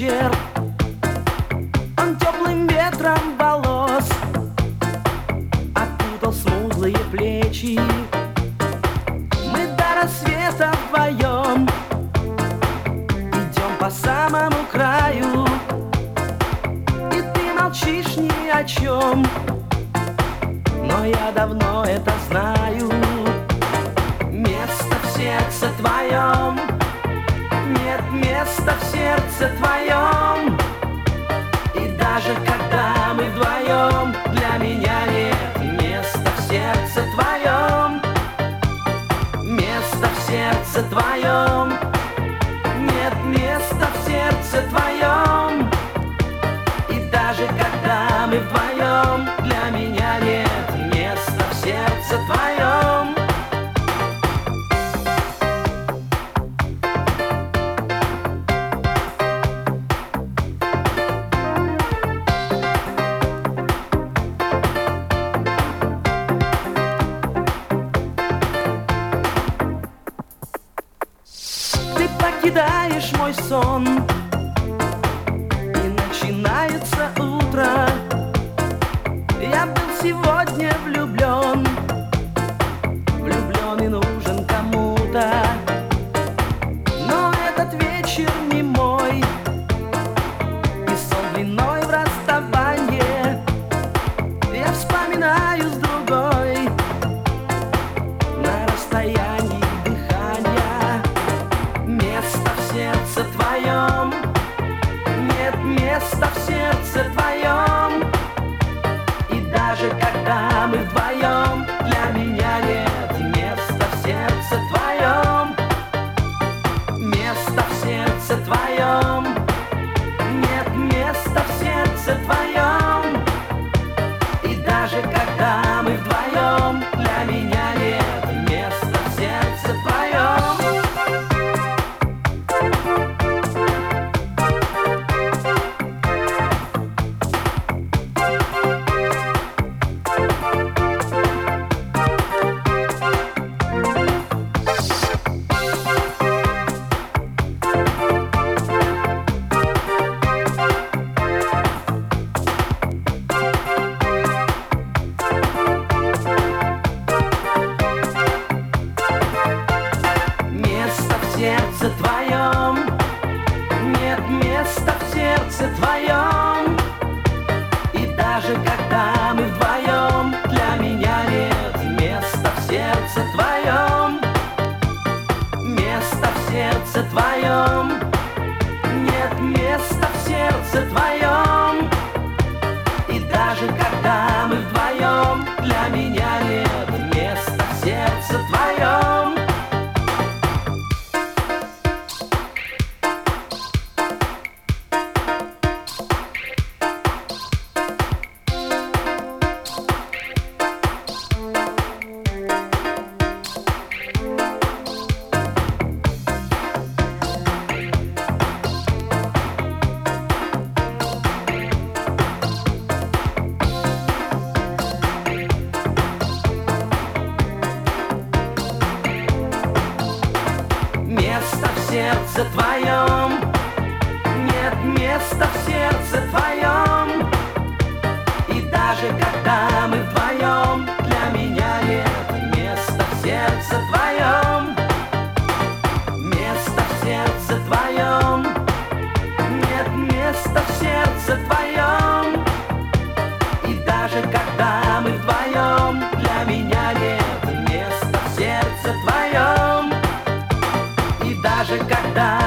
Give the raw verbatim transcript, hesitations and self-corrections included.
вечер, он теплым ветром волос окутал смуглые плечи. Мы до рассвета вдвоем идем по самому краю, и ты молчишь ни о чем, но я давно это знаю. Место в сердце твоем, нет места в сердце твоем, и даже когда мы вдвоем, для меня нет места в сердце твоем. Место в сердце твоем, нет места в сердце твоем, и даже когда мы вдвоем, для меня нет места в сердце твоем. Ты покидаешь мой сон, и начинается утро. Я был сегодня влюблен, влюблен и нужен кому-то, но этот вечер не мой, и сон длиной в расставанье. Я вспоминаю с другой на расстоянии дыхания. Место в сердце твоем, нет места в сердце твоем, и даже когда мы вдвоем, для меня нет места в сердце твоем. Место в сердце твоем, нет места в сердце твоем, и даже когда мы вдвоем, для меня нет места в сердце твоем. Место в сердце твоем, нет места в сердце твоем, и даже когда мы вдвоем, для меня нет места в сердце твоем. Место в сердце твоем, нет места в сердце твоем, и даже когда мы вдвоем, для меня нет места в сердце твоем. Место в сердце твоем, нет места в сердце твоем, и даже когда мы вдвоем, для меня нет места в сердце твоем. Место в сердце твоем, нет места в сердце твоем, и даже когда мы вдвоем, для меня нет места в сердце твоем. И даже когда